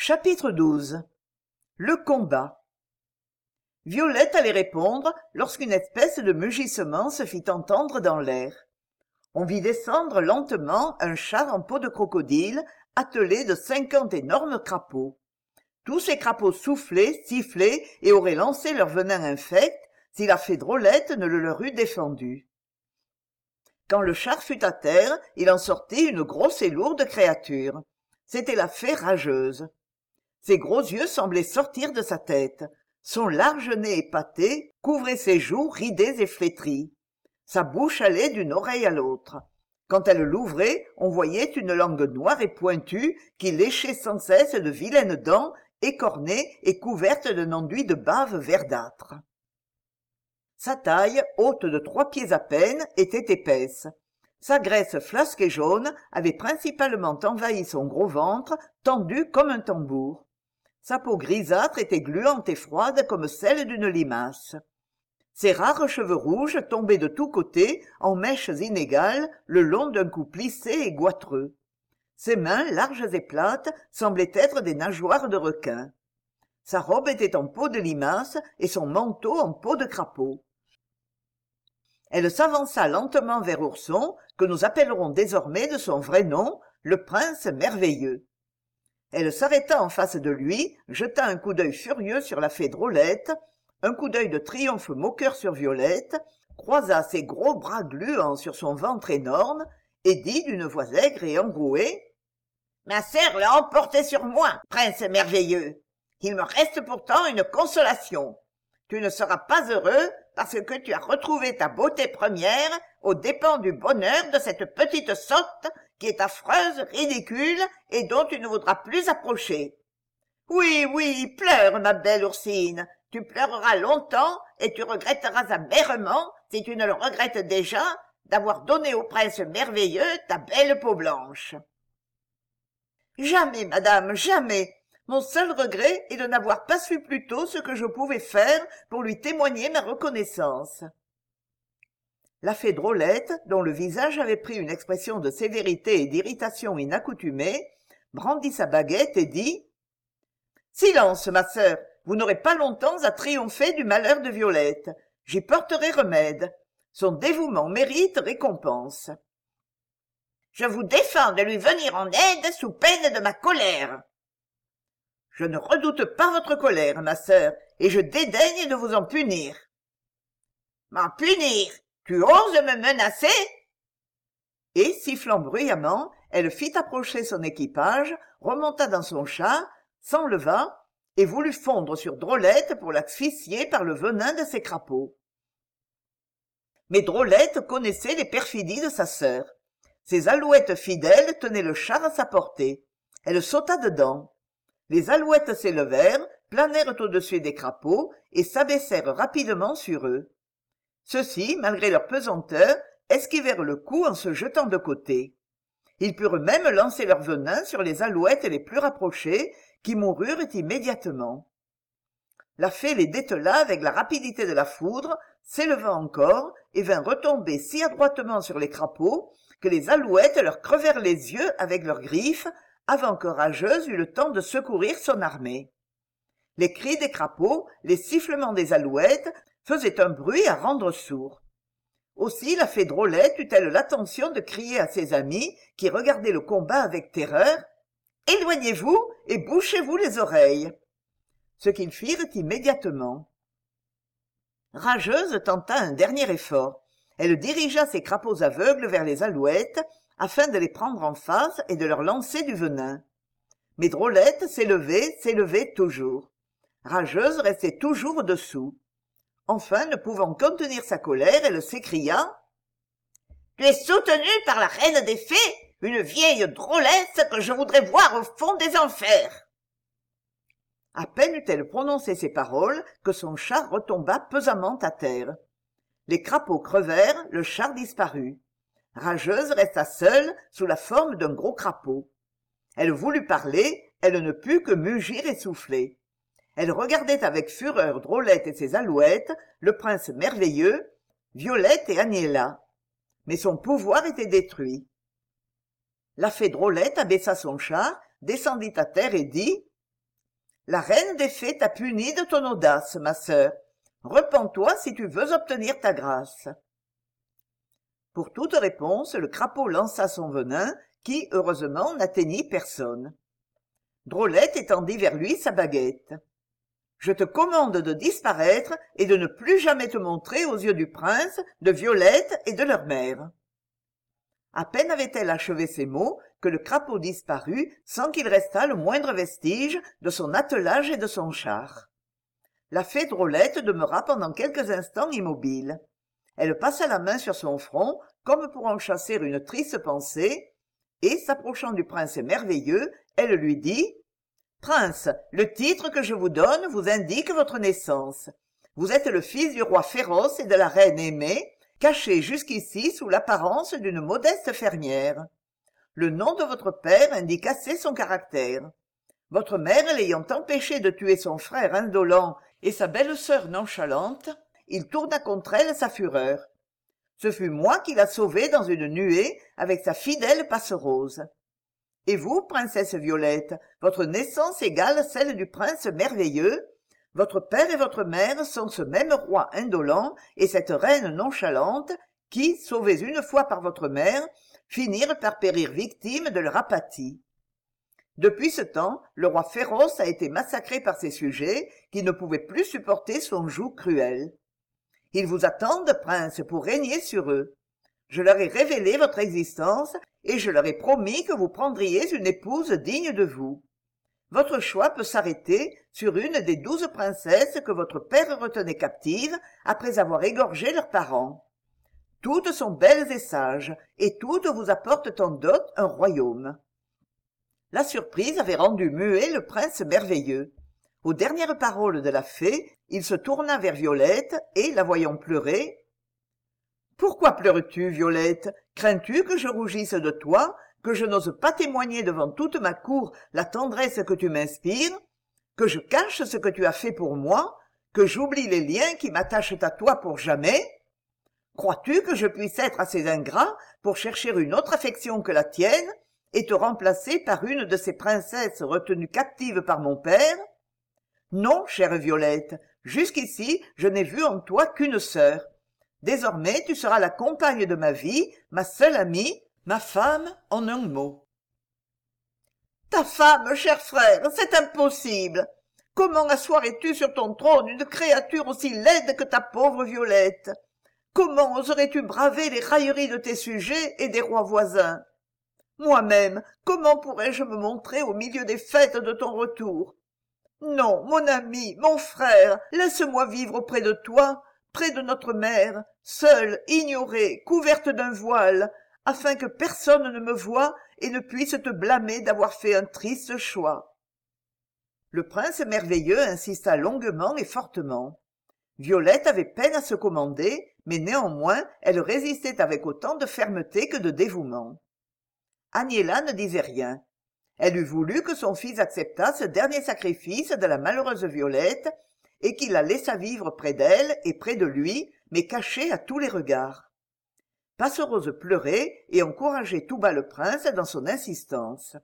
Chapitre 12. Le combat. Violette allait répondre lorsqu'une espèce de mugissement se fit entendre dans l'air. On vit descendre lentement un char en peau de crocodile attelé de 50 énormes crapauds. Tous ces crapauds soufflaient, sifflaient et auraient lancé leur venin infect si la fée Drôlette ne le leur eût défendu. Quand le char fut à terre, il en sortit une grosse et lourde créature. C'était la fée Rageuse. Ses gros yeux semblaient sortir de sa tête. Son large nez épaté couvrait ses joues ridées et flétries. Sa bouche allait d'une oreille à l'autre. Quand elle l'ouvrait, on voyait une langue noire et pointue qui léchait sans cesse de vilaines dents, écornées et couvertes d'un enduit de bave verdâtre. Sa taille, haute de 3 pieds à peine, était épaisse. Sa graisse flasque et jaune avait principalement envahi son gros ventre, tendu comme un tambour. Sa peau grisâtre était gluante et froide comme celle d'une limace. Ses rares cheveux rouges tombaient de tous côtés, en mèches inégales, le long d'un cou plissé et goitreux. Ses mains, larges et plates, semblaient être des nageoires de requin. Sa robe était en peau de limace et son manteau en peau de crapaud. Elle s'avança lentement vers Ourson, que nous appellerons désormais de son vrai nom, le prince merveilleux. Elle s'arrêta en face de lui, jeta un coup d'œil furieux sur la fée Drôlette, un coup d'œil de triomphe moqueur sur Violette, croisa ses gros bras gluants sur son ventre énorme, et dit d'une voix aigre et enrouée : « Ma sœur l'a emporté sur moi, prince merveilleux. Il me reste pourtant une consolation. Tu ne seras pas heureux parce que tu as retrouvé ta beauté première aux dépens du bonheur de cette petite sotte qui est affreuse, ridicule et dont tu ne voudras plus approcher. Oui, oui, pleure, ma belle Oursine, tu pleureras longtemps et tu regretteras amèrement, si tu ne le regrettes déjà, d'avoir donné au prince merveilleux ta belle peau blanche. Jamais, madame, jamais. Mon seul regret est de n'avoir pas su plus tôt ce que je pouvais faire pour lui témoigner ma reconnaissance. La fée Drôlette, dont le visage avait pris une expression de sévérité et d'irritation inaccoutumée, brandit sa baguette et dit : « Silence, ma sœur, vous n'aurez pas longtemps à triompher du malheur de Violette. J'y porterai remède. Son dévouement mérite récompense. Je vous défends de lui venir en aide sous peine de ma colère. Je ne redoute pas votre colère, ma sœur, et je dédaigne de vous en punir. M'en punir? Tu oses me menacer? Et, sifflant bruyamment, elle fit approcher son équipage, remonta dans son char, s'enleva et voulut fondre sur Drôlette pour l'asphyxier par le venin de ses crapauds. Mais Drôlette connaissait les perfidies de sa sœur. Ses alouettes fidèles tenaient le char à sa portée. Elle sauta dedans. Les alouettes s'élevèrent, planèrent au-dessus des crapauds et s'abaissèrent rapidement sur eux. Ceux-ci, malgré leur pesanteur, esquivèrent le coup en se jetant de côté. Ils purent même lancer leur venin sur les alouettes les plus rapprochées, qui moururent immédiatement. La fée les détela avec la rapidité de la foudre, s'éleva encore et vint retomber si adroitement sur les crapauds que les alouettes leur crevèrent les yeux avec leurs griffes avant que Rageuse eût le temps de secourir son armée. Les cris des crapauds, les sifflements des alouettes faisaient un bruit à rendre sourd. Aussi la fée Drôlette eut-elle l'attention de crier à ses amis, qui regardaient le combat avec terreur : « Éloignez-vous et bouchez-vous les oreilles !» Ce qu'ils firent immédiatement. Rageuse tenta un dernier effort. Elle dirigea ses crapauds aveugles vers les alouettes, afin de les prendre en face et de leur lancer du venin. Mais Drôlette s'élevait toujours. Rageuse restait toujours dessous. Enfin, ne pouvant contenir sa colère, elle s'écria : « Tu es soutenue par la reine des fées, une vieille drôlesse que je voudrais voir au fond des enfers. » À peine eut-elle prononcé ces paroles que son char retomba pesamment à terre. Les crapauds crevèrent, le char disparut. Rageuse resta seule sous la forme d'un gros crapaud. Elle voulut parler, elle ne put que mugir et souffler. Elle regardait avec fureur Drôlette et ses alouettes, le prince merveilleux, Violette et Agnella. Mais son pouvoir était détruit. La fée Drôlette abaissa son char, descendit à terre et dit : La reine des fées t'a puni de ton audace, ma sœur. Repens-toi si tu veux obtenir ta grâce. Pour toute réponse, le crapaud lança son venin, qui, heureusement, n'atteignit personne. Drôlette étendit vers lui sa baguette. « Je te commande de disparaître et de ne plus jamais te montrer aux yeux du prince, de Violette et de leur mère. » À peine avait-elle achevé ces mots que le crapaud disparut sans qu'il restât le moindre vestige de son attelage et de son char. La fée Drôlette demeura pendant quelques instants immobile. Elle passa la main sur son front comme pour en chasser une triste pensée, et, s'approchant du prince merveilleux, elle lui dit « Prince, le titre que je vous donne vous indique votre naissance. Vous êtes le fils du roi féroce et de la reine aimée, caché jusqu'ici sous l'apparence d'une modeste fermière. Le nom de votre père indique assez son caractère. Votre mère l'ayant empêché de tuer son frère indolent et sa belle-sœur nonchalante, il tourna contre elle sa fureur. Ce fut moi qui l'a sauvée dans une nuée avec sa fidèle Passerose. Et vous, princesse Violette, votre naissance égale celle du prince merveilleux. Votre père et votre mère sont ce même roi indolent et cette reine nonchalante qui, sauvés une fois par votre mère, finirent par périr victimes de leur apathie. Depuis ce temps, le roi féroce a été massacré par ses sujets qui ne pouvaient plus supporter son joug cruel. Ils vous attendent, prince, pour régner sur eux. Je leur ai révélé votre existence et je leur ai promis que vous prendriez une épouse digne de vous. Votre choix peut s'arrêter sur une des 12 princesses que votre père retenait captives après avoir égorgé leurs parents. Toutes sont belles et sages, et toutes vous apportent en dot un royaume. » La surprise avait rendu muet le prince merveilleux. Aux dernières paroles de la fée, il se tourna vers Violette et, la voyant pleurer, « Pourquoi pleures-tu, Violette? Crains-tu que je rougisse de toi, que je n'ose pas témoigner devant toute ma cour la tendresse que tu m'inspires, que je cache ce que tu as fait pour moi, que j'oublie les liens qui m'attachent à toi pour jamais? Crois-tu que je puisse être assez ingrat pour chercher une autre affection que la tienne et te remplacer par une de ces princesses retenues captives par mon père? Non, chère Violette, jusqu'ici je n'ai vu en toi qu'une sœur. Désormais tu seras la compagne de ma vie, ma seule amie, ma femme en un mot. »« Ta femme, cher frère, c'est impossible. Comment assoirais-tu sur ton trône une créature aussi laide que ta pauvre Violette? Comment oserais-tu braver les railleries de tes sujets et des rois voisins? Moi-même, comment pourrais-je me montrer au milieu des fêtes de ton retour? Non, mon ami, mon frère, laisse-moi vivre auprès de toi, près de notre mère, seule, ignorée, couverte d'un voile, afin que personne ne me voie et ne puisse te blâmer d'avoir fait un triste choix. » Le prince merveilleux insista longuement et fortement. Violette avait peine à se commander, mais néanmoins elle résistait avec autant de fermeté que de dévouement. Agnella ne disait rien. Elle eût voulu que son fils acceptât ce dernier sacrifice de la malheureuse Violette et qu'il la laissât vivre près d'elle et près de lui, mais cachée à tous les regards. Passerose pleurait et encourageait tout bas le prince dans son insistance.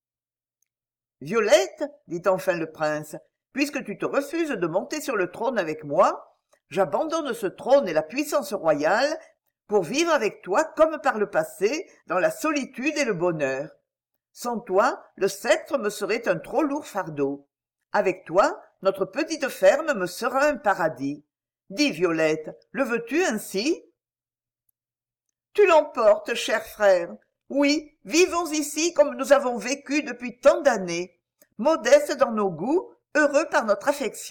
« Violette, dit enfin le prince, puisque tu te refuses de monter sur le trône avec moi, j'abandonne ce trône et la puissance royale pour vivre avec toi comme par le passé, dans la solitude et le bonheur. Sans toi, le sceptre me serait un trop lourd fardeau. Avec toi, notre petite ferme me sera un paradis. Dis, Violette, le veux-tu ainsi? » « Tu l'emportes, cher frère. Oui, vivons ici comme nous avons vécu depuis tant d'années, modestes dans nos goûts, heureux par notre affection. »«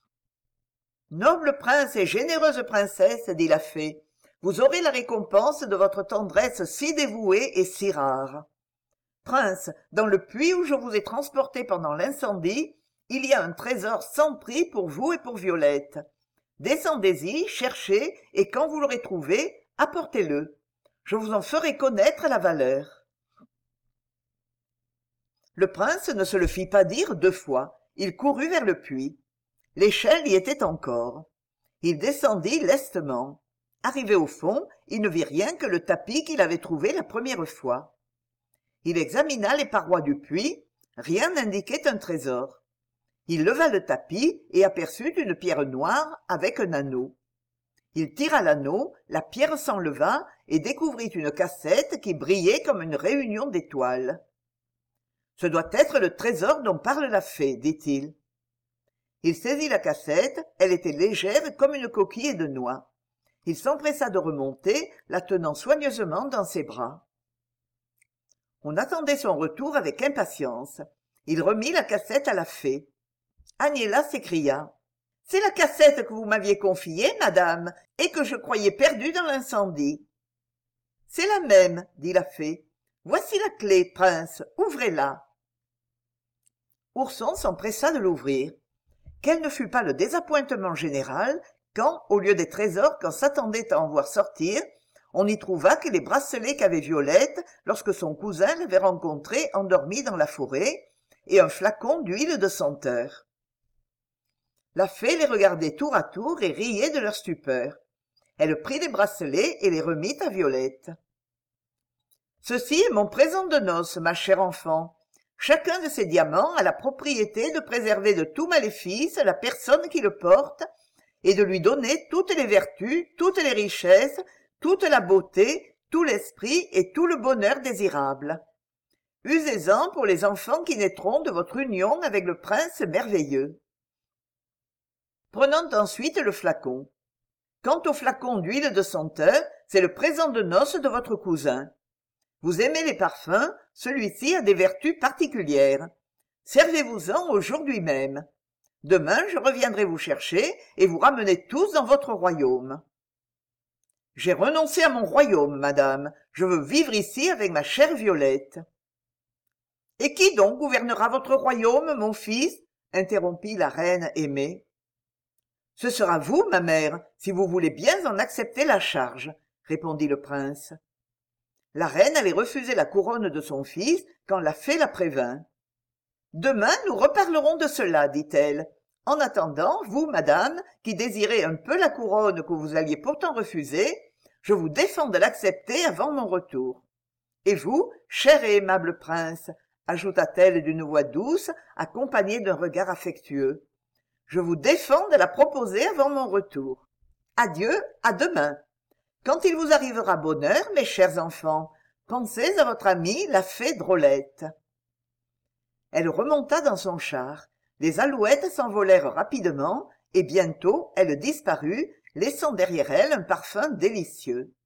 Noble prince et généreuse princesse, dit la fée, vous aurez la récompense de votre tendresse si dévouée et si rare. Prince, dans le puits où je vous ai transporté pendant l'incendie, il y a un trésor sans prix pour vous et pour Violette. Descendez-y, cherchez, et quand vous l'aurez trouvé, apportez-le. Je vous en ferai connaître la valeur. » Le prince ne se le fit pas dire 2 fois. Il courut vers le puits. L'échelle y était encore. Il descendit lestement. Arrivé au fond, il ne vit rien que le tapis qu'il avait trouvé la première fois. Il examina les parois du puits. Rien n'indiquait un trésor. Il leva le tapis et aperçut une pierre noire avec un anneau. Il tira l'anneau, la pierre s'enleva et découvrit une cassette qui brillait comme une réunion d'étoiles. « Ce doit être le trésor dont parle la fée, dit-il. Il saisit la cassette, elle était légère comme une coquille de noix. Il s'empressa de remonter, la tenant soigneusement dans ses bras. On attendait son retour avec impatience. Il remit la cassette à la fée. Agnella s'écria. « C'est la cassette que vous m'aviez confiée, madame, et que je croyais perdue dans l'incendie. »« C'est la même, dit la fée. Voici la clé, prince, ouvrez-la. » Ourson s'empressa de l'ouvrir. Quel ne fut pas le désappointement général quand, au lieu des trésors qu'on s'attendait à en voir sortir, on n'y trouva que les bracelets qu'avait Violette lorsque son cousin l'avait rencontrée endormie dans la forêt, et un flacon d'huile de senteur. La fée les regardait tour à tour et riait de leur stupeur. Elle prit les bracelets et les remit à Violette. « Ceci est mon présent de noces, ma chère enfant. Chacun de ces diamants a la propriété de préserver de tout maléfice la personne qui le porte et de lui donner toutes les vertus, toutes les richesses, toute la beauté, tout l'esprit et tout le bonheur désirable. Usez-en pour les enfants qui naîtront de votre union avec le prince merveilleux. » Prenant ensuite le flacon. « Quant au flacon d'huile de senteur, c'est le présent de noces de votre cousin. Vous aimez les parfums, celui-ci a des vertus particulières. Servez-vous-en aujourd'hui même. Demain, je reviendrai vous chercher et vous ramener tous dans votre royaume. »« J'ai renoncé à mon royaume, madame. Je veux vivre ici avec ma chère Violette. »« Et qui donc gouvernera votre royaume, mon fils ?» interrompit la reine aimée. « Ce sera vous, ma mère, si vous voulez bien en accepter la charge, » répondit le prince. La reine allait refuser la couronne de son fils quand la fée la prévint. « Demain, nous reparlerons de cela, dit-elle. En attendant, vous, madame, qui désirez un peu la couronne que vous alliez pourtant refuser, je vous défends de l'accepter avant mon retour. Et vous, cher et aimable prince, ajouta-t-elle d'une voix douce, accompagnée d'un regard affectueux, je vous défends de la proposer avant mon retour. Adieu, à demain. Quand il vous arrivera bonheur, mes chers enfants, pensez à votre amie la fée Drôlette. » Elle remonta dans son char. Les alouettes s'envolèrent rapidement, et bientôt elle disparut, laissant derrière elle un parfum délicieux.